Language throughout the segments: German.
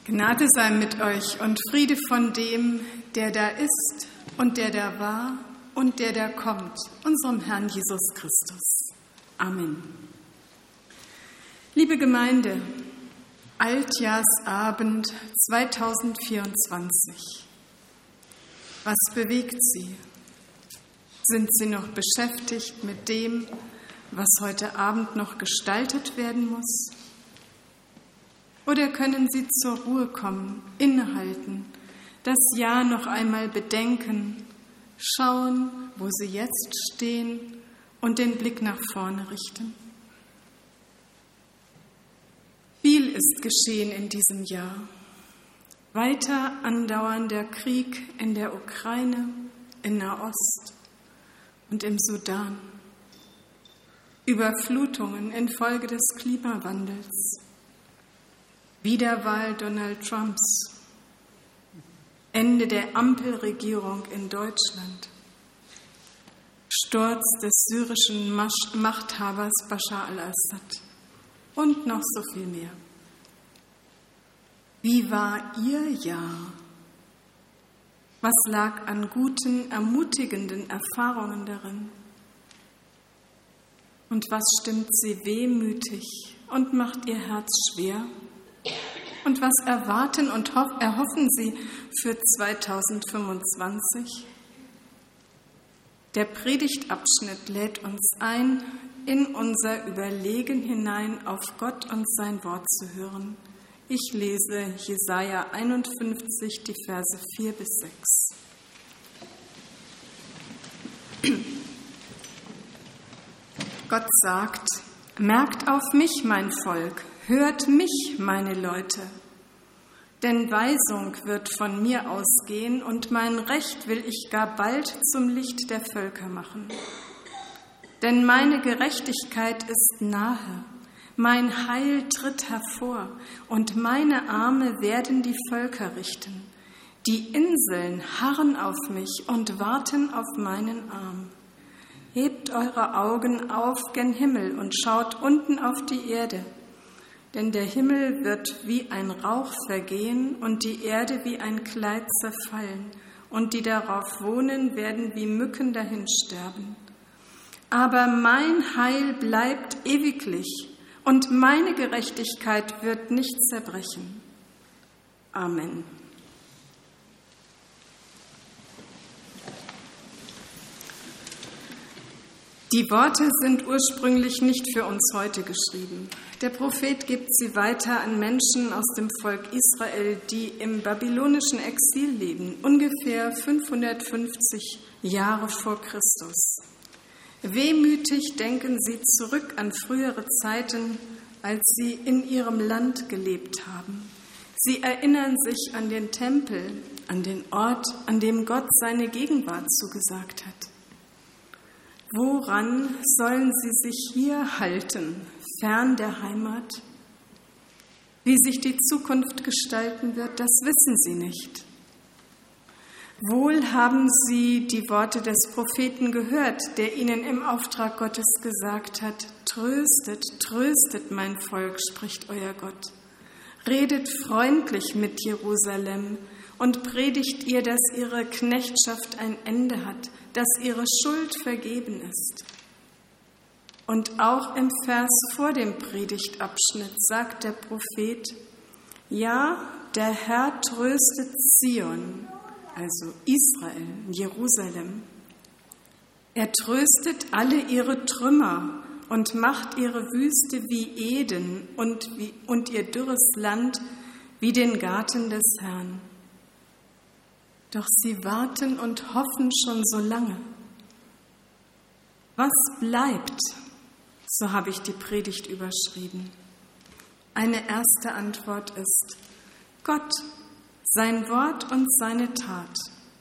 Gnade sei mit euch und Friede von dem, der da ist und der da war und der da kommt, unserem Herrn Jesus Christus. Amen. Liebe Gemeinde, Altjahrsabend 2024. Was bewegt Sie? Sind Sie noch beschäftigt mit dem, was heute Abend noch gestaltet werden muss? Oder können Sie zur Ruhe kommen, innehalten, das Jahr noch einmal bedenken, schauen, wo Sie jetzt stehen und den Blick nach vorne richten? Viel ist geschehen in diesem Jahr. Weiter andauernder Krieg in der Ukraine, in Nahost und im Sudan. Überflutungen infolge des Klimawandels. Wiederwahl Donald Trumps. Ende der Ampelregierung in Deutschland. Sturz des syrischen Machthabers Bashar al-Assad. Und noch so viel mehr. Wie war Ihr Jahr? Was lag an guten, ermutigenden Erfahrungen darin? Und was stimmt Sie wehmütig und macht Ihr Herz schwer? Und was erwarten und erhoffen Sie für 2025? Der Predigtabschnitt lädt uns ein, in unser Überlegen hinein auf Gott und sein Wort zu hören. Ich lese Jesaja 51, die Verse 4 bis 6. Gott sagt: Merkt auf mich, mein Volk, hört mich, meine Leute. Denn Weisung wird von mir ausgehen und mein Recht will ich gar bald zum Licht der Völker machen. Denn meine Gerechtigkeit ist nahe, mein Heil tritt hervor und meine Arme werden die Völker richten. Die Inseln harren auf mich und warten auf meinen Arm. Hebt eure Augen auf gen Himmel und schaut unten auf die Erde. Denn der Himmel wird wie ein Rauch vergehen und die Erde wie ein Kleid zerfallen, und die darauf wohnen, werden wie Mücken dahinsterben. Aber mein Heil bleibt ewiglich, und meine Gerechtigkeit wird nicht zerbrechen. Amen. Die Worte sind ursprünglich nicht für uns heute geschrieben. Der Prophet gibt sie weiter an Menschen aus dem Volk Israel, die im babylonischen Exil leben, ungefähr 550 Jahre vor Christus. Wehmütig denken sie zurück an frühere Zeiten, als sie in ihrem Land gelebt haben. Sie erinnern sich an den Tempel, an den Ort, an dem Gott seine Gegenwart zugesagt hat. Woran sollen sie sich hier halten, fern der Heimat? Wie sich die Zukunft gestalten wird, das wissen sie nicht. Wohl haben sie die Worte des Propheten gehört, der ihnen im Auftrag Gottes gesagt hat: Tröstet, tröstet mein Volk, spricht euer Gott. Redet freundlich mit Jerusalem und predigt ihr, dass ihre Knechtschaft ein Ende hat, dass ihre Schuld vergeben ist. Und auch im Vers vor dem Predigtabschnitt sagt der Prophet: Ja, der Herr tröstet Zion, also Israel, Jerusalem. Er tröstet alle ihre Trümmer und macht ihre Wüste wie Eden und ihr dürres Land wie den Garten des Herrn. Doch sie warten und hoffen schon so lange. Was bleibt? So habe ich die Predigt überschrieben. Eine erste Antwort ist: Gott, sein Wort und seine Tat.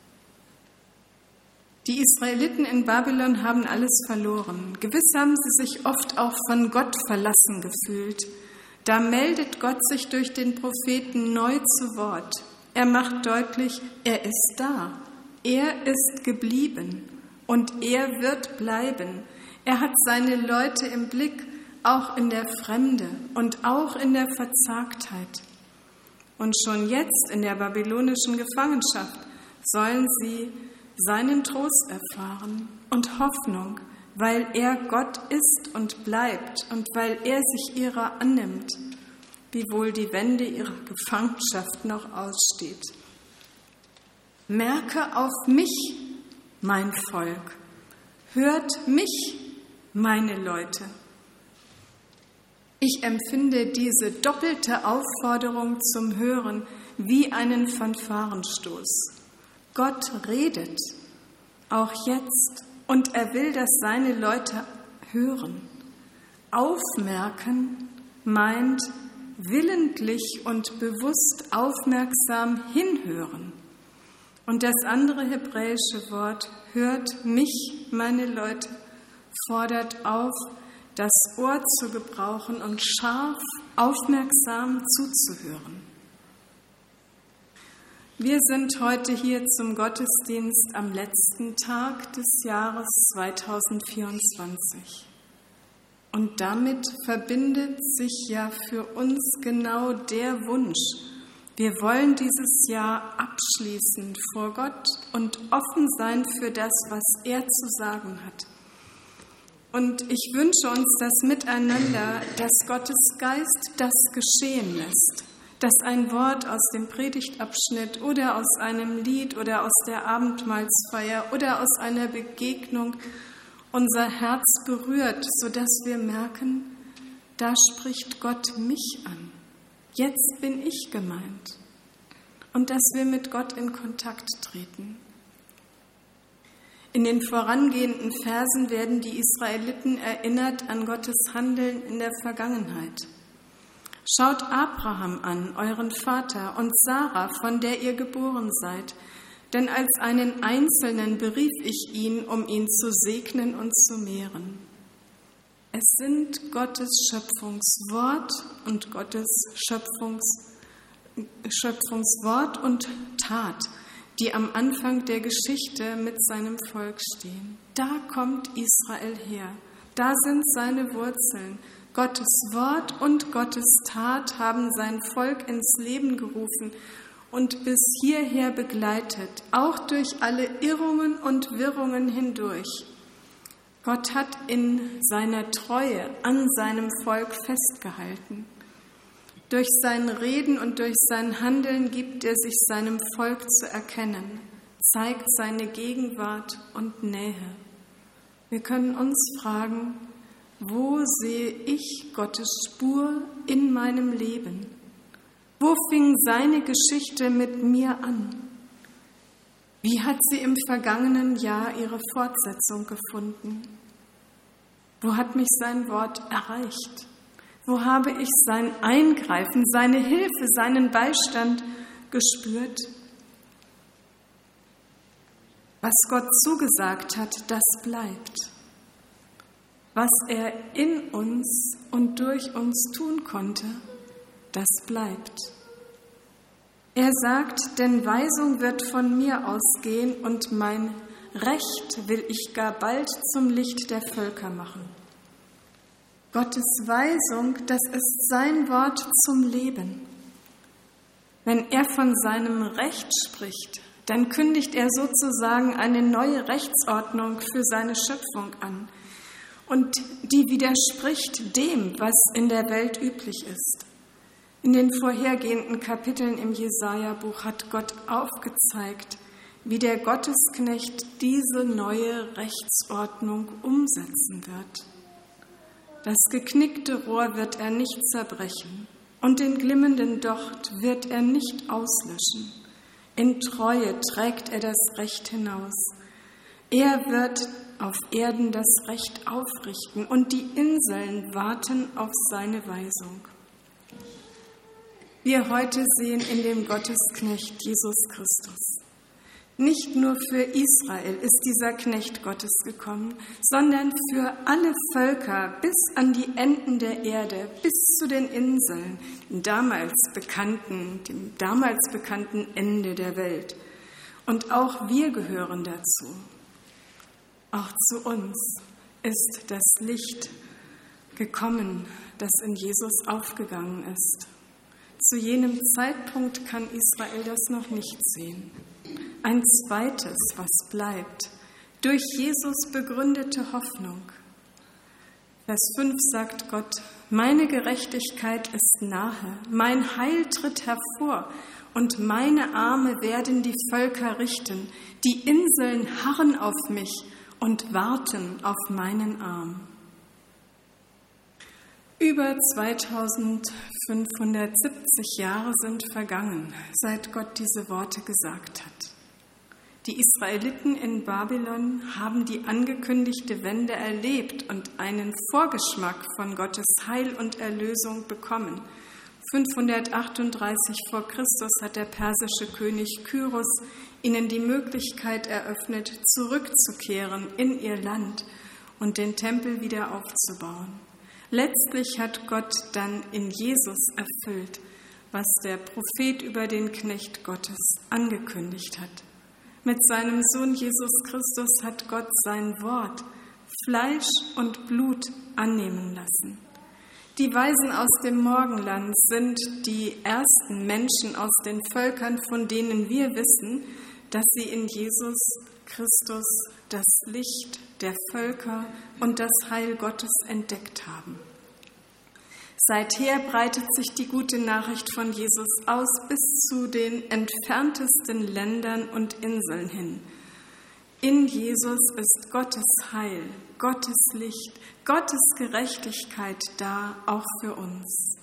Die Israeliten in Babylon haben alles verloren. Gewiss haben sie sich oft auch von Gott verlassen gefühlt. Da meldet Gott sich durch den Propheten neu zu Wort. Er macht deutlich, er ist da, er ist geblieben und er wird bleiben. Er hat seine Leute im Blick, auch in der Fremde und auch in der Verzagtheit. Und schon jetzt in der babylonischen Gefangenschaft sollen sie seinen Trost erfahren und Hoffnung, weil er Gott ist und bleibt und weil er sich ihrer annimmt, wiewohl die Wende ihrer Gefangenschaft noch aussteht. Merke auf mich, mein Volk, hört mich, meine Leute. Ich empfinde diese doppelte Aufforderung zum Hören wie einen Fanfarenstoß. Gott redet, auch jetzt, und er will, dass seine Leute hören. Aufmerken meint willentlich und bewusst aufmerksam hinhören. Und das andere hebräische Wort, hört mich, meine Leute, fordert auf, das Ohr zu gebrauchen und scharf, aufmerksam zuzuhören. Wir sind heute hier zum Gottesdienst am letzten Tag des Jahres 2024. Und damit verbindet sich ja für uns genau der Wunsch. Wir wollen dieses Jahr abschließen vor Gott und offen sein für das, was er zu sagen hat. Und ich wünsche uns das miteinander, dass Gottes Geist das geschehen lässt, dass ein Wort aus dem Predigtabschnitt oder aus einem Lied oder aus der Abendmahlsfeier oder aus einer Begegnung unser Herz berührt, sodass wir merken, da spricht Gott mich an. Jetzt bin ich gemeint. Und dass wir mit Gott in Kontakt treten. In den vorangehenden Versen werden die Israeliten erinnert an Gottes Handeln in der Vergangenheit. Schaut Abraham an, euren Vater, und Sarah, von der ihr geboren seid. Denn als einen Einzelnen berief ich ihn, um ihn zu segnen und zu mehren. Es sind Gottes Schöpfungswort und Gottes Schöpfungswort und Tat, die am Anfang der Geschichte mit seinem Volk stehen. Da kommt Israel her. Da sind seine Wurzeln. Gottes Wort und Gottes Tat haben sein Volk ins Leben gerufen und bis hierher begleitet, auch durch alle Irrungen und Wirrungen hindurch. Gott hat in seiner Treue an seinem Volk festgehalten. Durch sein Reden und durch sein Handeln gibt er sich seinem Volk zu erkennen, zeigt seine Gegenwart und Nähe. Wir können uns fragen, wo sehe ich Gottes Spur in meinem Leben? Wo fing seine Geschichte mit mir an? Wie hat sie im vergangenen Jahr ihre Fortsetzung gefunden? Wo hat mich sein Wort erreicht? Wo habe ich sein Eingreifen, seine Hilfe, seinen Beistand gespürt? Was Gott zugesagt hat, das bleibt. Was er in uns und durch uns tun konnte, das bleibt. Er sagt, denn Weisung wird von mir ausgehen und mein Recht will ich gar bald zum Licht der Völker machen. Gottes Weisung, das ist sein Wort zum Leben. Wenn er von seinem Recht spricht, dann kündigt er sozusagen eine neue Rechtsordnung für seine Schöpfung an. Und die widerspricht dem, was in der Welt üblich ist. In den vorhergehenden Kapiteln im Jesaja-Buch hat Gott aufgezeigt, wie der Gottesknecht diese neue Rechtsordnung umsetzen wird. Das geknickte Rohr wird er nicht zerbrechen und den glimmenden Docht wird er nicht auslöschen. In Treue trägt er das Recht hinaus. Er wird auf Erden das Recht aufrichten und die Inseln warten auf seine Weisung. Wir heute sehen in dem Gottesknecht Jesus Christus. Nicht nur für Israel ist dieser Knecht Gottes gekommen, sondern für alle Völker bis an die Enden der Erde, bis zu den Inseln, dem damals bekannten Ende der Welt. Und auch wir gehören dazu. Auch zu uns ist das Licht gekommen, das in Jesus aufgegangen ist. Zu jenem Zeitpunkt kann Israel das noch nicht sehen. Ein zweites, was bleibt, durch Jesus begründete Hoffnung. Vers 5 sagt Gott: Meine Gerechtigkeit ist nahe, mein Heil tritt hervor und meine Arme werden die Völker richten. Die Inseln harren auf mich und warten auf meinen Arm. Über 2570 Jahre sind vergangen, seit Gott diese Worte gesagt hat. Die Israeliten in Babylon haben die angekündigte Wende erlebt und einen Vorgeschmack von Gottes Heil und Erlösung bekommen. 538 vor Christus hat der persische König Kyros ihnen die Möglichkeit eröffnet, zurückzukehren in ihr Land und den Tempel wieder aufzubauen. Letztlich hat Gott dann in Jesus erfüllt, was der Prophet über den Knecht Gottes angekündigt hat. Mit seinem Sohn Jesus Christus hat Gott sein Wort, Fleisch und Blut annehmen lassen. Die Weisen aus dem Morgenland sind die ersten Menschen aus den Völkern, von denen wir wissen, dass sie in Jesus Christus das Licht der Völker und das Heil Gottes entdeckt haben. Seither breitet sich die gute Nachricht von Jesus aus bis zu den entferntesten Ländern und Inseln hin. In Jesus ist Gottes Heil, Gottes Licht, Gottes Gerechtigkeit da, auch für uns.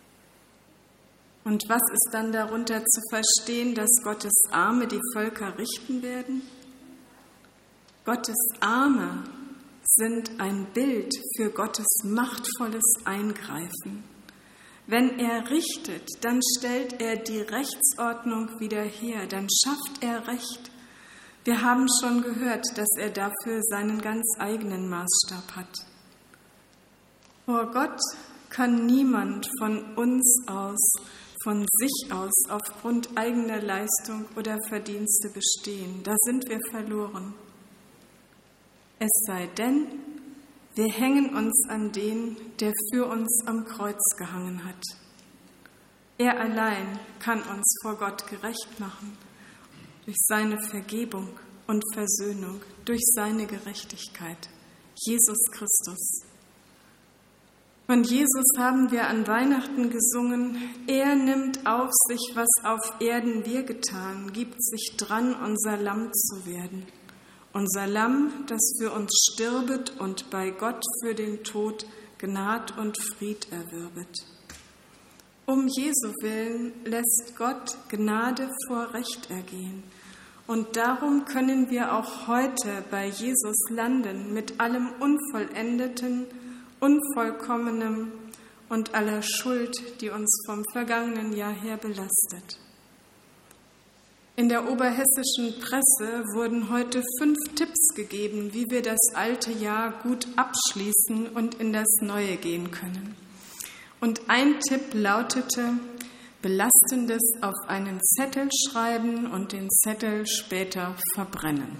Und was ist dann darunter zu verstehen, dass Gottes Arme die Völker richten werden? Gottes Arme sind ein Bild für Gottes machtvolles Eingreifen. Wenn er richtet, dann stellt er die Rechtsordnung wieder her, dann schafft er Recht. Wir haben schon gehört, dass er dafür seinen ganz eigenen Maßstab hat. Vor Gott kann niemand von uns aus, von sich aus, aufgrund eigener Leistung oder Verdienste bestehen. Da sind wir verloren. Es sei denn, wir hängen uns an den, der für uns am Kreuz gehangen hat. Er allein kann uns vor Gott gerecht machen, durch seine Vergebung und Versöhnung, durch seine Gerechtigkeit, Jesus Christus. Von Jesus haben wir an Weihnachten gesungen: Er nimmt auf sich, was auf Erden wir getan, gibt sich dran, unser Lamm zu werden. Unser Lamm, das für uns stirbet und bei Gott für den Tod Gnad und Fried erwirbet. Um Jesu willen lässt Gott Gnade vor Recht ergehen. Und darum können wir auch heute bei Jesus landen mit allem Unvollendeten, Unvollkommenem und aller Schuld, die uns vom vergangenen Jahr her belastet. In der oberhessischen Presse wurden heute 5 Tipps gegeben, wie wir das alte Jahr gut abschließen und in das neue gehen können. Und ein Tipp lautete: Belastendes auf einen Zettel schreiben und den Zettel später verbrennen.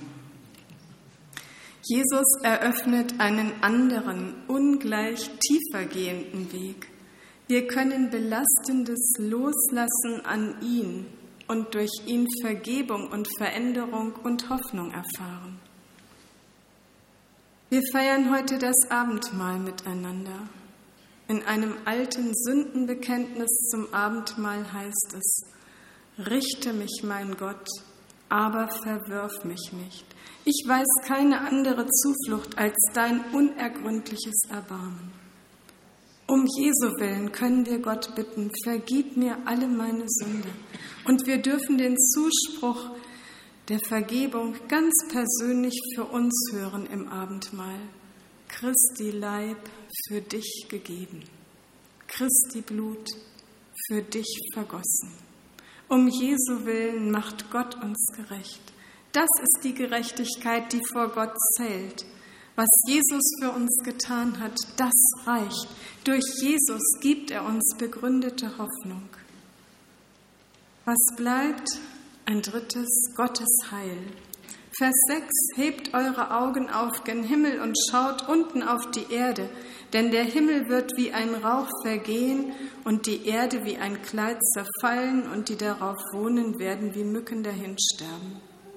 Jesus eröffnet einen anderen, ungleich tiefer gehenden Weg. Wir können Belastendes loslassen an ihn und durch ihn Vergebung und Veränderung und Hoffnung erfahren. Wir feiern heute das Abendmahl miteinander. In einem alten Sündenbekenntnis zum Abendmahl heißt es: Richte mich, mein Gott, aber verwirf mich nicht. Ich weiß keine andere Zuflucht als dein unergründliches Erbarmen. Um Jesu willen können wir Gott bitten: Vergib mir alle meine Sünde. Und wir dürfen den Zuspruch der Vergebung ganz persönlich für uns hören im Abendmahl. Christi Leib für dich gegeben, Christi Blut für dich vergossen. Um Jesu willen macht Gott uns gerecht. Das ist die Gerechtigkeit, die vor Gott zählt. Was Jesus für uns getan hat, das reicht. Durch Jesus gibt er uns begründete Hoffnung. Was bleibt? Ein drittes: Gottes Heil. Vers 6: Hebt eure Augen auf gen Himmel und schaut unten auf die Erde. Denn der Himmel wird wie ein Rauch vergehen und die Erde wie ein Kleid zerfallen und die darauf wohnen, werden wie Mücken dahinsterben.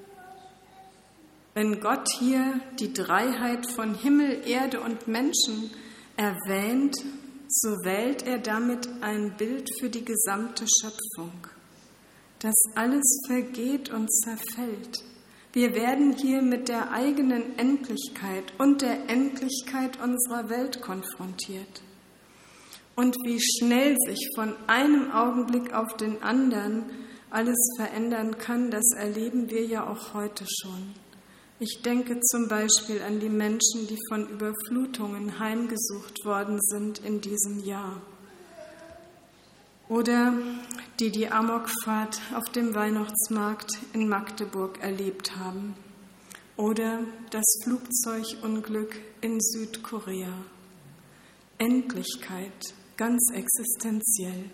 Wenn Gott hier die Dreiheit von Himmel, Erde und Menschen erwähnt, so wählt er damit ein Bild für die gesamte Schöpfung. Das alles vergeht und zerfällt. Wir werden hier mit der eigenen Endlichkeit und der Endlichkeit unserer Welt konfrontiert. Und wie schnell sich von einem Augenblick auf den anderen alles verändern kann, das erleben wir ja auch heute schon. Ich denke zum Beispiel an die Menschen, die von Überflutungen heimgesucht worden sind in diesem Jahr. Oder die Amokfahrt auf dem Weihnachtsmarkt in Magdeburg erlebt haben. Oder das Flugzeugunglück in Südkorea. Endlichkeit, ganz existenziell.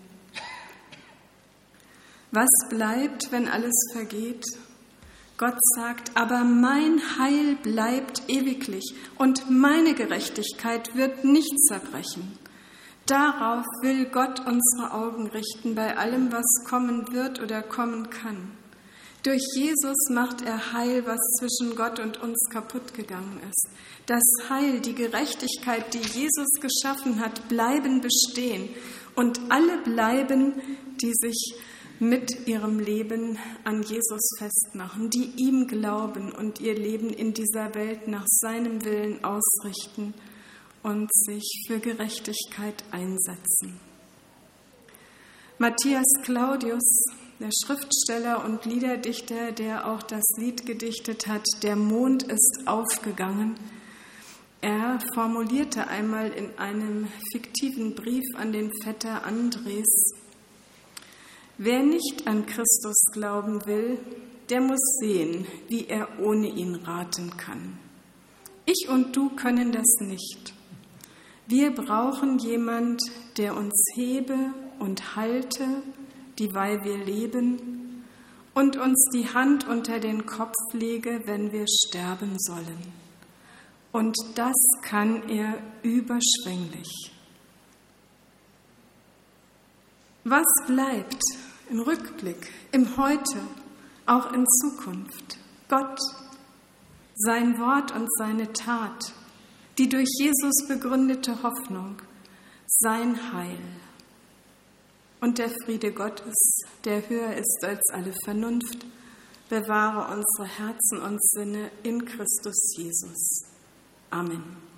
Was bleibt, wenn alles vergeht? Gott sagt, aber mein Heil bleibt ewiglich und meine Gerechtigkeit wird nicht zerbrechen. Darauf will Gott unsere Augen richten bei allem, was kommen wird oder kommen kann. Durch Jesus macht er heil, was zwischen Gott und uns kaputt gegangen ist. Das Heil, die Gerechtigkeit, die Jesus geschaffen hat, bleiben bestehen. Und alle bleiben, die sich mit ihrem Leben an Jesus festmachen, die ihm glauben und ihr Leben in dieser Welt nach seinem Willen ausrichten und sich für Gerechtigkeit einsetzen. Matthias Claudius, der Schriftsteller und Liederdichter, der auch das Lied gedichtet hat, Der Mond ist aufgegangen, er formulierte einmal in einem fiktiven Brief an den Vetter Andres: Wer nicht an Christus glauben will, der muss sehen, wie er ohne ihn raten kann. Ich und du können das nicht. Wir brauchen jemand, der uns hebe und halte, dieweil wir leben, und uns die Hand unter den Kopf lege, wenn wir sterben sollen. Und das kann er überschwänglich. Was bleibt im Rückblick, im Heute, auch in Zukunft? Gott, sein Wort und seine Tat, die durch Jesus begründete Hoffnung, sein Heil. Und der Friede Gottes, der höher ist als alle Vernunft, bewahre unsere Herzen und Sinne in Christus Jesus. Amen.